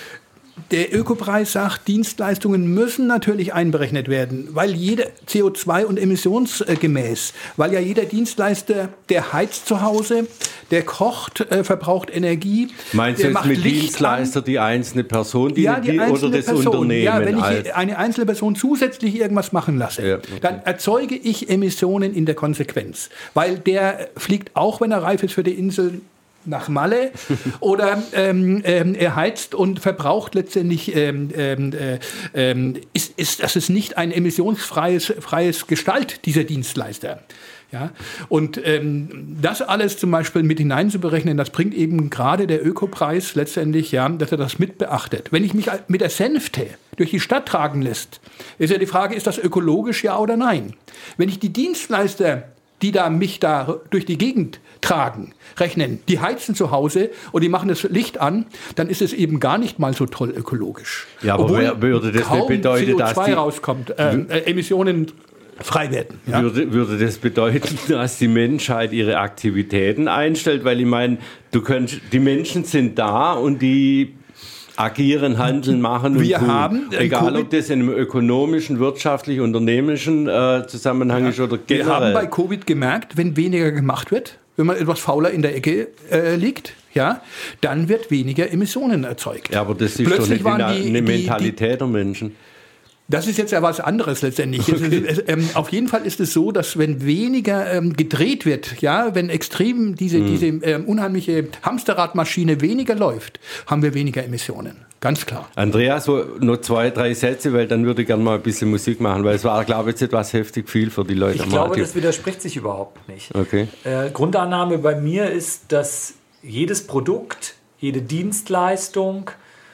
der Ökopreis sagt, Dienstleistungen müssen natürlich einberechnet werden, weil jeder C O zwei- und emissionsgemäß, weil ja jeder Dienstleister, der heizt zu Hause, der kocht, äh, verbraucht Energie. Meinst der du jetzt mit Licht Dienstleister an. Die einzelne Person, die, ja, die die einzelne oder das Person. Unternehmen? Ja, wenn ich als eine einzelne Person zusätzlich irgendwas machen lasse, ja, okay. Dann erzeuge ich Emissionen in der Konsequenz, weil der fliegt auch, wenn er reif ist für die Insel, nach Malle oder ähm, ähm, er heizt und verbraucht letztendlich, ähm, äh, ähm, ist, ist, das ist nicht ein emissionsfreies freies Gestalt dieser Dienstleister. Ja? Und ähm, das alles zum Beispiel mit hineinzuberechnen, das bringt eben gerade der Ökopreis letztendlich, ja, dass er das mit beachtet. Wenn ich mich mit der Sänfte durch die Stadt tragen lässt, ist ja die Frage, ist das ökologisch, ja oder nein? Wenn ich die Dienstleister, die da mich da durch die Gegend tragen, rechnen, die heizen zu Hause und die machen das Licht an, dann ist es eben gar nicht mal so toll ökologisch. Ja, aber wer, würde das nicht bedeuten, C O zwei dass die rauskommt, äh, äh, Emissionen frei werden. Ja? Würde, würde das bedeuten, dass die Menschheit ihre Aktivitäten einstellt? Weil ich meine, du könntest, die Menschen sind da und die agieren, handeln, machen und wir tun. Haben Egal, ob das in einem ökonomischen, wirtschaftlich, unternehmischen äh, Zusammenhang ja. ist oder generell. Wir haben bei Covid gemerkt, wenn weniger gemacht wird, wenn man etwas fauler in der Ecke äh, liegt, ja, dann wird weniger Emissionen erzeugt. Ja, aber das ist Plötzlich doch nicht die, eine Mentalität die, der Menschen. Das ist jetzt ja was anderes letztendlich. Okay. Es, ähm, auf jeden Fall ist es so, dass wenn weniger ähm, gedreht wird, ja, wenn extrem diese, mhm. diese ähm, unheimliche Hamsterradmaschine weniger läuft, haben wir weniger Emissionen. Ganz klar. Andreas, so noch zwei, drei Sätze, weil dann würde ich gerne mal ein bisschen Musik machen, weil es war, glaube ich, jetzt etwas heftig viel für die Leute. Ich glaube, das widerspricht sich überhaupt nicht. Okay. Äh, Grundannahme bei mir ist, dass jedes Produkt, jede Dienstleistung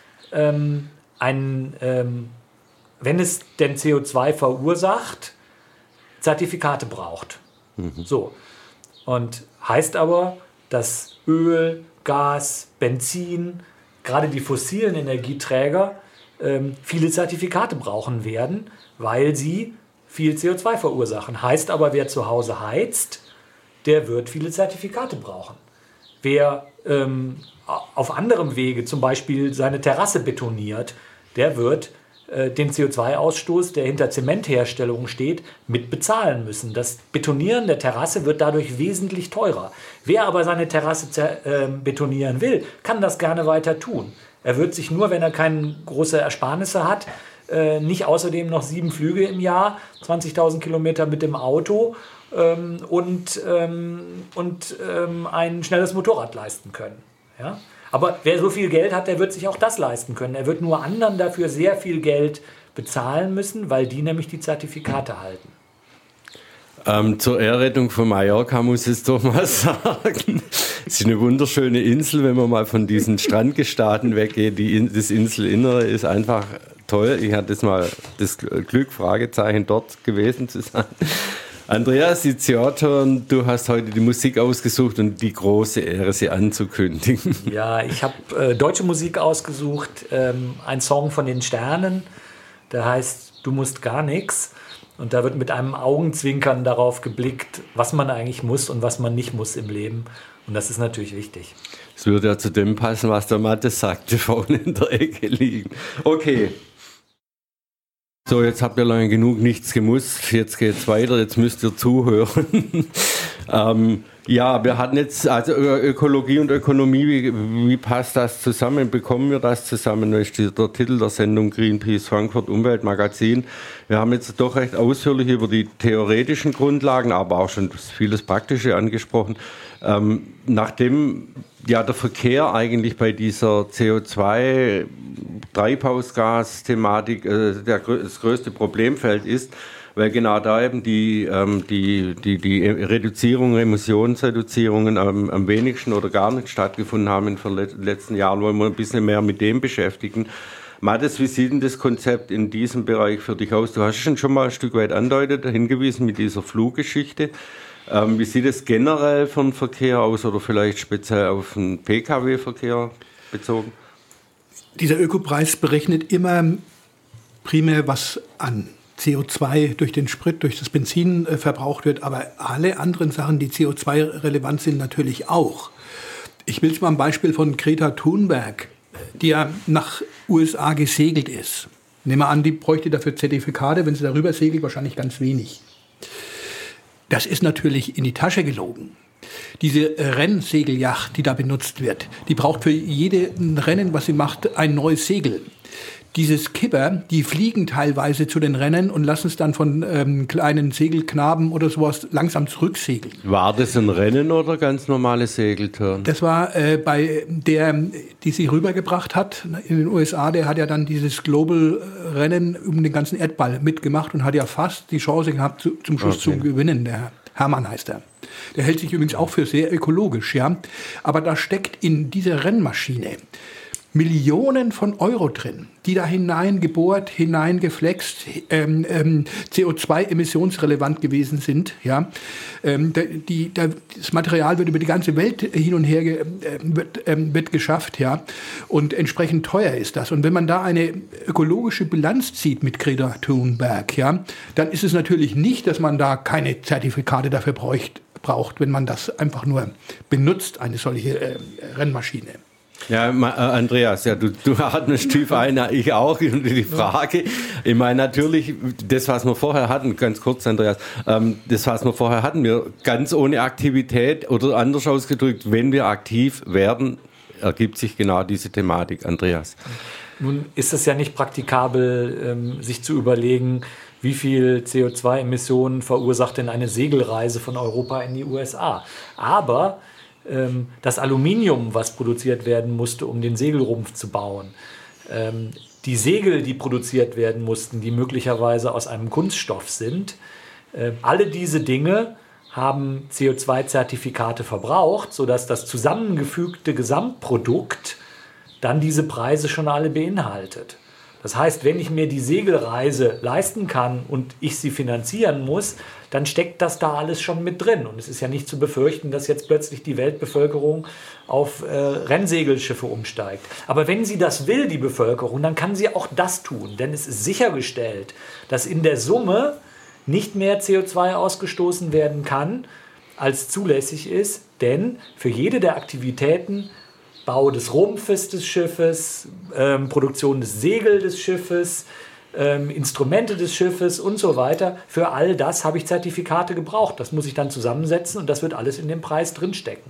ähm, ein... Ähm, wenn es denn C O zwei verursacht, Zertifikate braucht. Mhm. So. Und heißt aber, dass Öl, Gas, Benzin, gerade die fossilen Energieträger ähm, viele Zertifikate brauchen werden, weil sie viel C O zwei verursachen. Heißt aber, wer zu Hause heizt, der wird viele Zertifikate brauchen. Wer ähm, auf anderem Wege zum Beispiel seine Terrasse betoniert, der wird äh, den C O zwei Ausstoß, der hinter Zementherstellung steht, mit bezahlen müssen. Das Betonieren der Terrasse wird dadurch wesentlich teurer. Wer aber seine Terrasse äh, betonieren will, kann das gerne weiter tun. Er wird sich nur, wenn er keine große Ersparnisse hat, äh, nicht außerdem noch sieben Flüge im Jahr, zwanzigtausend Kilometer mit dem Auto ähm, und, ähm, und ähm, ein schnelles Motorrad leisten können. Ja? Aber wer so viel Geld hat, der wird sich auch das leisten können. Er wird nur anderen dafür sehr viel Geld bezahlen müssen, weil die nämlich die Zertifikate halten. Ähm, zur Ehrrettung von Mallorca muss ich jetzt doch mal sagen, es ist eine wunderschöne Insel, wenn man mal von diesen Strandgestaaten weggeht. Die In- das Inselinnere ist einfach toll. Ich hatte das mal das Glück, Fragezeichen, dort gewesen zu sein. Andreas Izziaton, du hast heute die Musik ausgesucht und die große Ehre, sie anzukündigen. Ja, ich habe äh, deutsche Musik ausgesucht, ähm, ein Song von den Sternen, der heißt Du musst gar nichts. Und da wird mit einem Augenzwinkern darauf geblickt, was man eigentlich muss und was man nicht muss im Leben. Und das ist natürlich wichtig. Es würde ja zu dem passen, was der Mattes sagte, vorne in der Ecke liegen. Okay. So, jetzt habt ihr lange genug nichts gemusst. Jetzt geht's weiter, jetzt müsst ihr zuhören. ähm, ja, wir hatten jetzt, also Ökologie und Ökonomie, wie, wie passt das zusammen? Bekommen wir das zusammen? Das ist der Titel der Sendung Greenpeace Frankfurt Umweltmagazin. Wir haben jetzt doch recht ausführlich über die theoretischen Grundlagen, aber auch schon vieles Praktische angesprochen. Ähm, nachdem ja der Verkehr eigentlich bei dieser C O zwei Treibhausgas-Thematik äh, der, das größte Problemfeld ist, weil genau da eben die, ähm, die, die, die Reduzierung, Emissionsreduzierungen am, am wenigsten oder gar nicht stattgefunden haben in den letzten Jahren, wollen wir ein bisschen mehr mit dem beschäftigen. Mattes, wie sieht denn das Konzept in diesem Bereich für dich aus? Du hast schon schon mal ein Stück weit andeutet, hingewiesen mit dieser Fluggeschichte. Ähm, wie sieht es generell für den Verkehr aus oder vielleicht speziell auf den P K W-Verkehr bezogen? Dieser Ökopreis berechnet immer primär, was an C O zwei durch den Sprit, durch das Benzin äh, verbraucht wird, aber alle anderen Sachen, die C O zwei relevant sind, natürlich auch. Ich will es mal ein Beispiel von Greta Thunberg, die ja nach U S A gesegelt ist. Nehmen wir an, die bräuchte dafür Zertifikate, wenn sie darüber segelt, wahrscheinlich ganz wenig. Das ist natürlich in die Tasche gelogen. Diese Rennsegelyacht, die da benutzt wird, die braucht für jedes Rennen, was sie macht, ein neues Segel. Diese Skipper, die fliegen teilweise zu den Rennen und lassen es dann von ähm, kleinen Segelknaben oder sowas langsam zurücksegeln. War das ein Rennen oder ganz normale Segeltouren? Das war äh, bei der, die sie rübergebracht hat in den U S A, der hat ja dann dieses Global-Rennen um den ganzen Erdball mitgemacht und hat ja fast die Chance gehabt, zu, zum Schluss okay. zu gewinnen. Der Hermann heißt er. Der hält sich übrigens auch für sehr ökologisch, ja. Aber da steckt in dieser Rennmaschine Millionen von Euro drin, die da hineingebohrt, hineingeflext, ähm, ähm, C O zwei emissionsrelevant gewesen sind. Ja? Ähm, die, der, das Material wird über die ganze Welt hin und her ge, äh, wird, ähm, wird geschafft, ja? Und entsprechend teuer ist das. Und wenn man da eine ökologische Bilanz zieht mit Greta Thunberg, ja, dann ist es natürlich nicht, dass man da keine Zertifikate dafür bräucht, braucht, wenn man das einfach nur benutzt, eine solche äh, Rennmaschine. Ja, Andreas, ja, du, du atmest tief ein, ich auch. Die Frage, ich meine natürlich, das, was wir vorher hatten, ganz kurz, Andreas, ähm, das, was wir vorher hatten, wir ganz ohne Aktivität oder anders ausgedrückt, wenn wir aktiv werden, ergibt sich genau diese Thematik, Andreas. Nun ist es ja nicht praktikabel, ähm, sich zu überlegen, wie viel C O zwei Emissionen verursacht denn eine Segelreise von Europa in die U S A. Aber das Aluminium, was produziert werden musste, um den Segelrumpf zu bauen, die Segel, die produziert werden mussten, die möglicherweise aus einem Kunststoff sind, alle diese Dinge haben C O zwei Zertifikate verbraucht, sodass das zusammengefügte Gesamtprodukt dann diese Preise schon alle beinhaltet. Das heißt, wenn ich mir die Segelreise leisten kann und ich sie finanzieren muss, dann steckt das da alles schon mit drin. Und es ist ja nicht zu befürchten, dass jetzt plötzlich die Weltbevölkerung auf äh, Rennsegelschiffe umsteigt. Aber wenn sie das will, die Bevölkerung, dann kann sie auch das tun. Denn es ist sichergestellt, dass in der Summe nicht mehr C O zwei ausgestoßen werden kann, als zulässig ist. Denn für jede der Aktivitäten, Bau des Rumpfes des Schiffes, ähm, Produktion des Segels des Schiffes, ähm, Instrumente des Schiffes und so weiter. Für all das habe ich Zertifikate gebraucht. Das muss ich dann zusammensetzen und das wird alles in dem Preis drinstecken.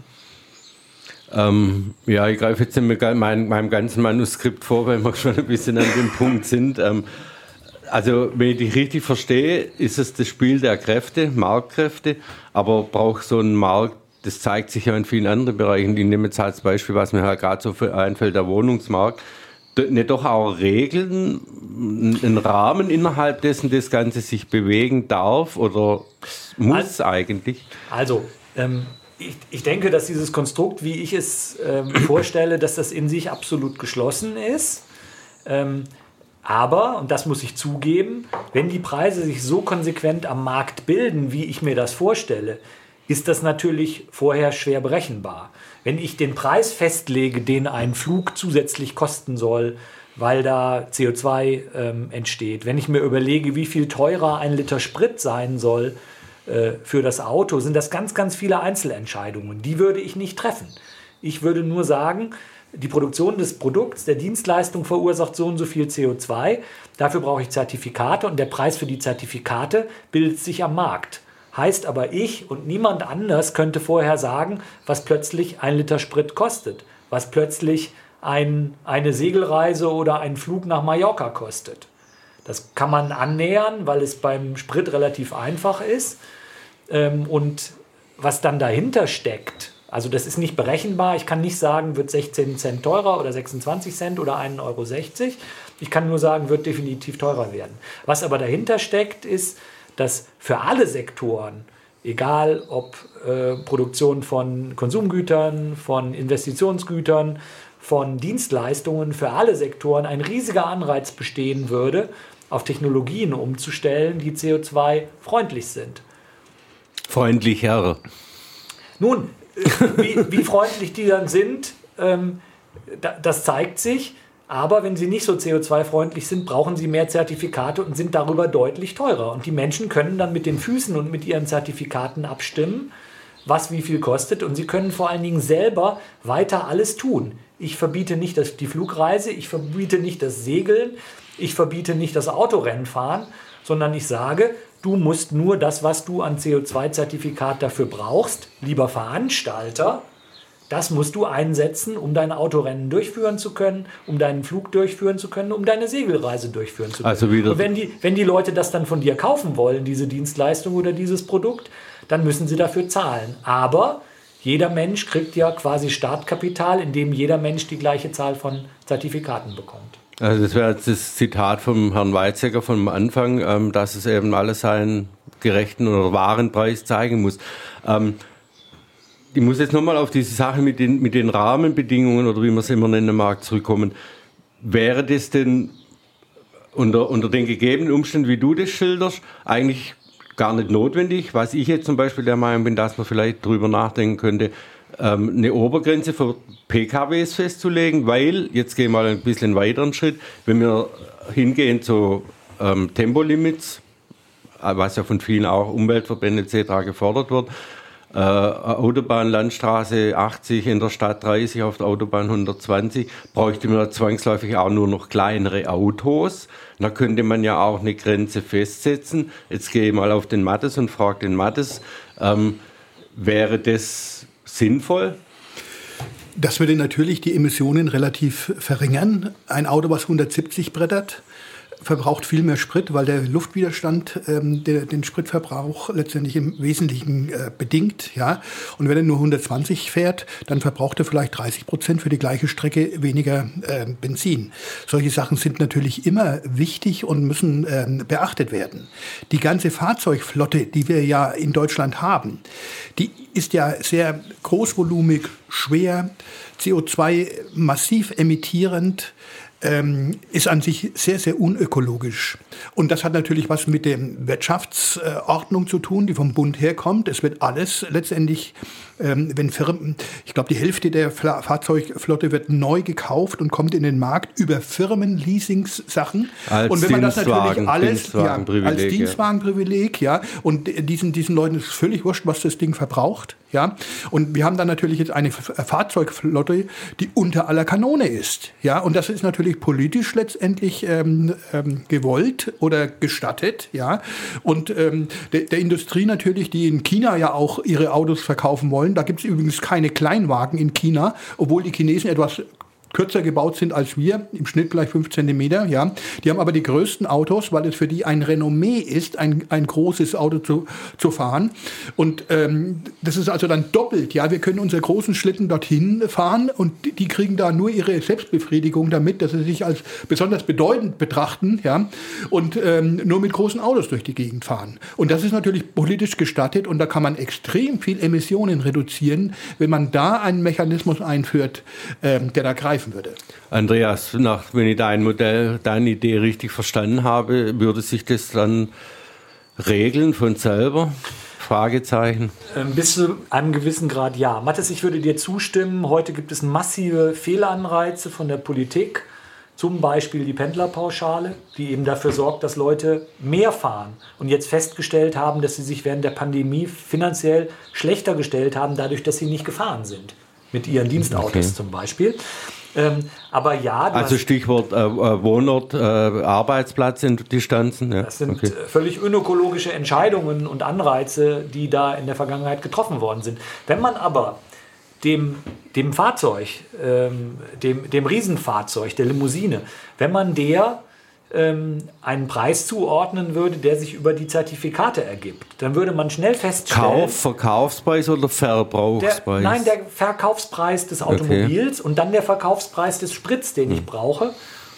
Ähm, ja, ich greife jetzt in mein, meinem ganzen Manuskript vor, weil wir schon ein bisschen an dem Punkt sind. Ähm, also, wenn ich dich richtig verstehe, ist es das Spiel der Kräfte, Marktkräfte, aber braucht so ein Markt. Das zeigt sich ja in vielen anderen Bereichen. Ich nehme jetzt als Beispiel, was mir halt gerade so einfällt, der Wohnungsmarkt. Nicht doch auch Regeln, einen Rahmen, innerhalb dessen das Ganze sich bewegen darf oder muss also, eigentlich? Also, ähm, ich, ich denke, dass dieses Konstrukt, wie ich es ähm, vorstelle, dass das in sich absolut geschlossen ist. Ähm, aber, und das muss ich zugeben, wenn die Preise sich so konsequent am Markt bilden, wie ich mir das vorstelle, ist das natürlich vorher schwer berechenbar. Wenn ich den Preis festlege, den ein Flug zusätzlich kosten soll, weil da C O zwei ähm, entsteht, wenn ich mir überlege, wie viel teurer ein Liter Sprit sein soll äh, für das Auto, sind das ganz, ganz viele Einzelentscheidungen. Die würde ich nicht treffen. Ich würde nur sagen, die Produktion des Produkts, der Dienstleistung verursacht so und so viel C O zwei. Dafür brauche ich Zertifikate und der Preis für die Zertifikate bildet sich am Markt. Heißt aber, ich und niemand anders könnte vorher sagen, was plötzlich ein Liter Sprit kostet, was plötzlich ein, eine Segelreise oder ein Flug nach Mallorca kostet. Das kann man annähern, weil es beim Sprit relativ einfach ist. Und was dann dahinter steckt, also das ist nicht berechenbar. Ich kann nicht sagen, wird sechzehn Cent teurer oder sechsundzwanzig Cent oder ein Euro sechzig. Ich kann nur sagen, wird definitiv teurer werden. Was aber dahinter steckt, ist, dass für alle Sektoren, egal ob äh, Produktion von Konsumgütern, von Investitionsgütern, von Dienstleistungen, für alle Sektoren ein riesiger Anreiz bestehen würde, auf Technologien umzustellen, die C O zwei freundlich sind. Freundlicher. Nun, wie, wie freundlich die dann sind, ähm, da, das zeigt sich. Aber wenn sie nicht so C O zwei freundlich sind, brauchen sie mehr Zertifikate und sind darüber deutlich teurer. Und die Menschen können dann mit den Füßen und mit ihren Zertifikaten abstimmen, was wie viel kostet. Und sie können vor allen Dingen selber weiter alles tun. Ich verbiete nicht das, die Flugreise, ich verbiete nicht das Segeln, ich verbiete nicht das Autorennenfahren, sondern ich sage, du musst nur das, was du an C O zwei Zertifikat dafür brauchst, lieber Veranstalter, das musst du einsetzen, um dein Autorennen durchführen zu können, um deinen Flug durchführen zu können, um deine Segelreise durchführen zu können. Also wieder und wenn die, wenn die Leute das dann von dir kaufen wollen, diese Dienstleistung oder dieses Produkt, dann müssen sie dafür zahlen. Aber jeder Mensch kriegt ja quasi Startkapital, indem jeder Mensch die gleiche Zahl von Zertifikaten bekommt. Also das wäre jetzt das Zitat vom Herrn Weizsäcker vom Anfang, dass es eben alles seinen gerechten oder wahren Preis zeigen muss. Ich muss jetzt nochmal auf diese Sache mit den, mit den Rahmenbedingungen oder wie man es immer nennen mag zurückkommen. Wäre das denn unter, unter den gegebenen Umständen, wie du das schilderst, eigentlich gar nicht notwendig? Was ich jetzt zum Beispiel der Meinung bin, dass man vielleicht drüber nachdenken könnte, ähm, eine Obergrenze für P K Ws festzulegen, weil, jetzt gehen wir mal ein bisschen einen weiteren Schritt, wenn wir hingehen zu ähm, Tempolimits, was ja von vielen auch Umweltverbänden et cetera gefordert wird, Äh, Autobahn, Landstraße achtzig, in der Stadt dreißig, auf der Autobahn hundertzwanzig, bräuchte man zwangsläufig auch nur noch kleinere Autos. Da könnte man ja auch eine Grenze festsetzen. Jetzt gehe ich mal auf den Mattes und frage den Mattes, ähm, wäre das sinnvoll? Das würde natürlich die Emissionen relativ verringern. Ein Auto, was hundertsiebzig brettert, verbraucht viel mehr Sprit, weil der Luftwiderstand ähm, der, den Spritverbrauch letztendlich im Wesentlichen äh, bedingt. Ja? Und wenn er nur hundertzwanzig fährt, dann verbraucht er vielleicht dreißig Prozent für die gleiche Strecke weniger äh, Benzin. Solche Sachen sind natürlich immer wichtig und müssen äh, beachtet werden. Die ganze Fahrzeugflotte, die wir ja in Deutschland haben, die ist ja sehr großvolumig, schwer, C O zwei massiv emittierend. ähm, ist an sich sehr, sehr unökologisch. Und das hat natürlich was mit der Wirtschaftsordnung zu tun, die vom Bund herkommt. Es wird alles letztendlich, ähm, wenn Firmen, ich glaube, die Hälfte der Fla- Fahrzeugflotte wird neu gekauft und kommt in den Markt über Firmenleasingssachen. Als Und wenn man das natürlich Dienstwagen, alles ja, als Dienstwagenprivileg, ja. Dienstwagenprivileg, ja, und diesen, diesen Leuten ist völlig wurscht, was das Ding verbraucht, ja. Und wir haben dann natürlich jetzt eine F- Fahrzeugflotte, die unter aller Kanone ist, ja. Und das ist natürlich politisch letztendlich ähm, ähm, gewollt oder gestattet, ja. Und ähm, de, der Industrie natürlich, die in China ja auch ihre Autos verkaufen wollen, da gibt es übrigens keine Kleinwagen in China, obwohl die Chinesen etwas kürzer gebaut sind als wir, im Schnitt gleich fünf Zentimeter, ja. Die haben aber die größten Autos, weil es für die ein Renommee ist, ein, ein großes Auto zu, zu fahren. Und ähm, das ist also dann doppelt, ja. Wir können unsere großen Schlitten dorthin fahren und die, die kriegen da nur ihre Selbstbefriedigung damit, dass sie sich als besonders bedeutend betrachten, ja. Und ähm, nur mit großen Autos durch die Gegend fahren. Und das ist natürlich politisch gestattet und da kann man extrem viel Emissionen reduzieren, wenn man da einen Mechanismus einführt, ähm, der da greifen würde. Andreas, nach, wenn ich dein Modell, deine Idee richtig verstanden habe, würde sich das dann regeln von selber? Fragezeichen. Ähm, bis zu einem gewissen Grad ja. Mathis, ich würde dir zustimmen. Heute gibt es massive Fehlanreize von der Politik. Zum Beispiel die Pendlerpauschale, die eben dafür sorgt, dass Leute mehr fahren und jetzt festgestellt haben, dass sie sich während der Pandemie finanziell schlechter gestellt haben, dadurch, dass sie nicht gefahren sind. Mit ihren Dienstautos okay. zum Beispiel. Ähm, aber ja, du also hast, Stichwort äh, Wohnort, äh, Arbeitsplatz in Distanzen. Ja. Das sind okay. völlig unökologische Entscheidungen und Anreize, die da in der Vergangenheit getroffen worden sind. Wenn man aber dem, dem Fahrzeug, ähm, dem, dem Riesenfahrzeug, der Limousine, wenn man der ähm, einen Preis zuordnen würde, der sich über die Zertifikate ergibt, dann würde man schnell feststellen... Kauf, Verkaufspreis oder Verbrauchspreis? Der, nein, der Verkaufspreis des Automobils okay. und dann der Verkaufspreis des Sprits, den hm. ich brauche,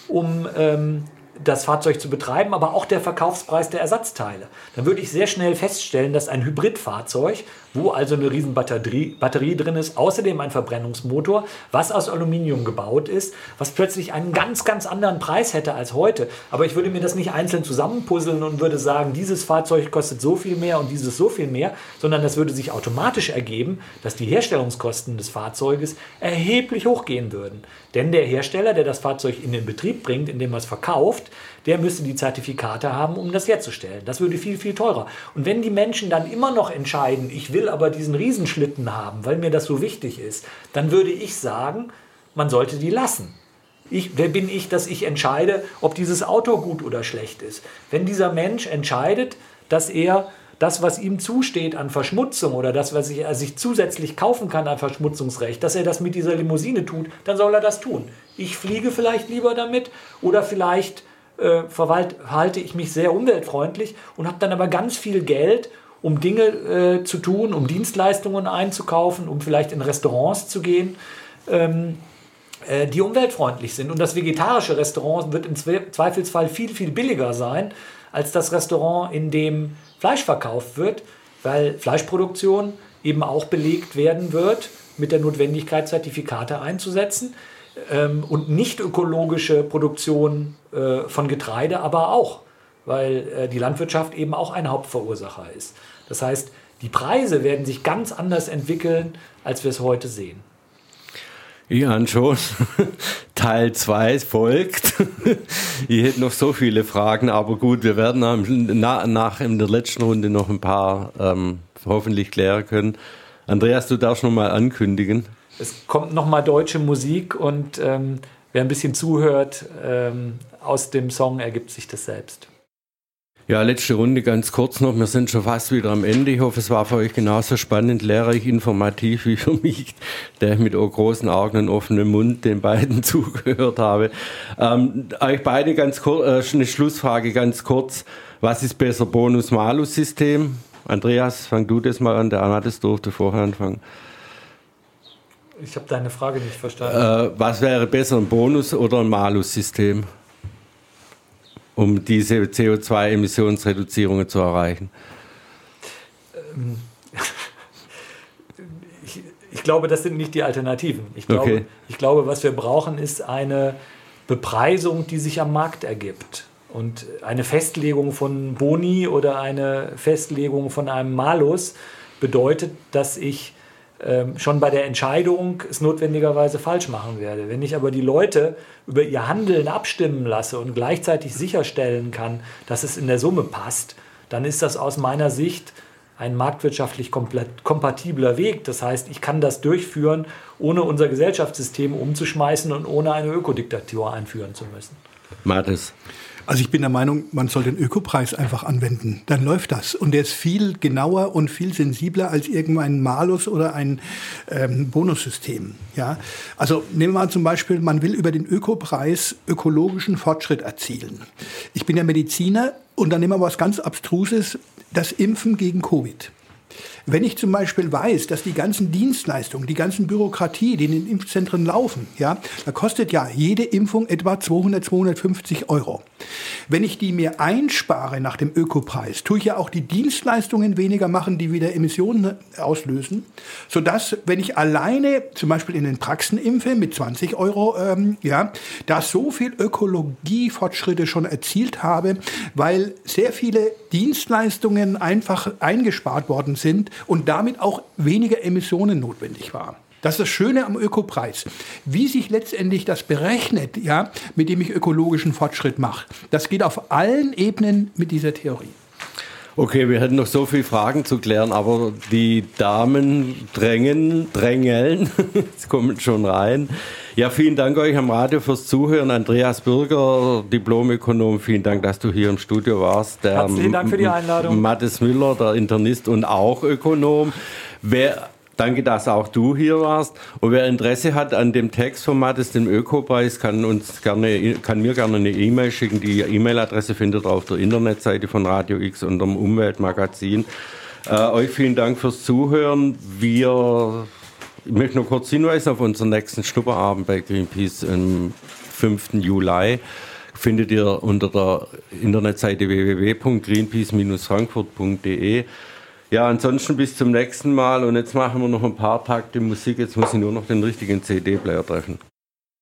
um ähm, das Fahrzeug zu betreiben, aber auch der Verkaufspreis der Ersatzteile. Dann würde ich sehr schnell feststellen, dass ein Hybridfahrzeug, wo also eine riesen Batterie, Batterie drin ist, außerdem ein Verbrennungsmotor, was aus Aluminium gebaut ist, was plötzlich einen ganz, ganz anderen Preis hätte als heute. Aber ich würde mir das nicht einzeln zusammenpuzzeln und würde sagen, dieses Fahrzeug kostet so viel mehr und dieses so viel mehr, sondern das würde sich automatisch ergeben, dass die Herstellungskosten des Fahrzeuges erheblich hochgehen würden. Denn der Hersteller, der das Fahrzeug in den Betrieb bringt, indem er es verkauft, der müsste die Zertifikate haben, um das herzustellen. Das würde viel, viel teurer. Und wenn die Menschen dann immer noch entscheiden, ich will aber diesen Riesenschlitten haben, weil mir das so wichtig ist, dann würde ich sagen, man sollte die lassen. Ich, wer bin ich, dass ich entscheide, ob dieses Auto gut oder schlecht ist? Wenn dieser Mensch entscheidet, dass er das, was ihm zusteht an Verschmutzung oder das, was er sich zusätzlich kaufen kann an Verschmutzungsrecht, dass er das mit dieser Limousine tut, dann soll er das tun. Ich fliege vielleicht lieber damit oder vielleicht äh, verhalte ich mich sehr umweltfreundlich und habe dann aber ganz viel Geld, um Dinge äh, zu tun, um Dienstleistungen einzukaufen, um vielleicht in Restaurants zu gehen, ähm, äh, die umweltfreundlich sind. Und das vegetarische Restaurant wird im Zweifelsfall viel, viel billiger sein als das Restaurant, in dem Fleisch verkauft wird, weil Fleischproduktion eben auch belegt werden wird mit der Notwendigkeit, Zertifikate einzusetzen ähm, und nicht ökologische Produktion äh, von Getreide aber auch, weil äh, die Landwirtschaft eben auch ein Hauptverursacher ist. Das heißt, die Preise werden sich ganz anders entwickeln, als wir es heute sehen. Ja, schon. Teil zwei folgt. Ich hätte noch so viele Fragen, aber gut, wir werden nach, nach in der letzten Runde noch ein paar ähm, hoffentlich klären können. Andreas, du darfst noch mal ankündigen. Es kommt noch mal deutsche Musik und ähm, wer ein bisschen zuhört, ähm, aus dem Song ergibt sich das selbst. Ja, letzte Runde ganz kurz noch. Wir sind schon fast wieder am Ende. Ich hoffe, es war für euch genauso spannend, lehrreich, informativ wie für mich, der ich mit großen Augen und offenem Mund den beiden zugehört habe. Ähm, euch beide ganz kurz, äh, eine Schlussfrage ganz kurz. Was ist besser, Bonus-Malus-System? Andreas, fang du das mal an. Der Anna, das durfte vorher anfangen. Ich habe deine Frage nicht verstanden. Äh, was wäre besser, ein Bonus- oder ein Malus-System? Um diese C O zwei Emissionsreduzierungen zu erreichen? Ich, ich glaube, das sind nicht die Alternativen. Ich glaube, okay. ich glaube, was wir brauchen, ist eine Bepreisung, die sich am Markt ergibt. Und eine Festlegung von Boni oder eine Festlegung von einem Malus bedeutet, dass ich ähm, schon bei der Entscheidung es notwendigerweise falsch machen werde. Wenn ich aber die Leute über ihr Handeln abstimmen lasse und gleichzeitig sicherstellen kann, dass es in der Summe passt, dann ist das aus meiner Sicht ein marktwirtschaftlich komplett kompatibler Weg. Das heißt, ich kann das durchführen, ohne unser Gesellschaftssystem umzuschmeißen und ohne eine Ökodiktatur einführen zu müssen. Mathis. Also ich bin der Meinung, man soll den Ökopreis einfach anwenden. Dann läuft das. Und der ist viel genauer und viel sensibler als irgendein Malus oder ein ähm, Bonussystem. Ja? Also nehmen wir mal zum Beispiel, man will über den Ökopreis ökologischen Fortschritt erzielen. Ich bin ja Mediziner und dann nehmen wir was ganz Abstruses, das Impfen gegen Covid. Wenn ich zum Beispiel weiß, dass die ganzen Dienstleistungen, die ganzen Bürokratie, die in den Impfzentren laufen, ja, da kostet ja jede Impfung etwa zweihundert, zweihundertfünfzig Euro. Wenn ich die mir einspare nach dem Ökopreis, tue ich ja auch die Dienstleistungen weniger machen, die wieder Emissionen auslösen, sodass, wenn ich alleine zum Beispiel in den Praxen impfe mit zwanzig Euro, ähm, ja, da so viel Ökologiefortschritte schon erzielt habe, weil sehr viele Dienstleistungen einfach eingespart worden sind und damit auch weniger Emissionen notwendig waren. Das ist das Schöne am Ökopreis. Wie sich letztendlich das berechnet, ja, mit dem ich ökologischen Fortschritt mache, das geht auf allen Ebenen mit dieser Theorie. Okay, wir hätten noch so viele Fragen zu klären, aber die Damen drängen, drängeln, jetzt kommen schon rein. Ja, vielen Dank euch am Radio fürs Zuhören. Andreas Bürger, Diplomökonom, vielen Dank, dass du hier im Studio warst. Der Herzlichen Dank für die Einladung. Mathis Müller, der Internist und auch Ökonom. Wer Danke, dass auch du hier warst. Und wer Interesse hat an dem Text von Mathis, dem Ökopreis, kann uns gerne, kann mir gerne eine E-Mail schicken. Die E-Mail-Adresse findet ihr auf der Internetseite von Radio X unter dem Umweltmagazin. Äh, euch vielen Dank fürs Zuhören. Wir, ich möchte noch kurz hinweisen auf unseren nächsten Schnupperabend bei Greenpeace am fünften Juli. Findet ihr unter der Internetseite w w w punkt greenpeace Bindestrich frankfurt punkt de. Ja, ansonsten bis zum nächsten Mal und jetzt machen wir noch ein paar Takte Musik. Jetzt muss ich nur noch den richtigen C D-Player treffen.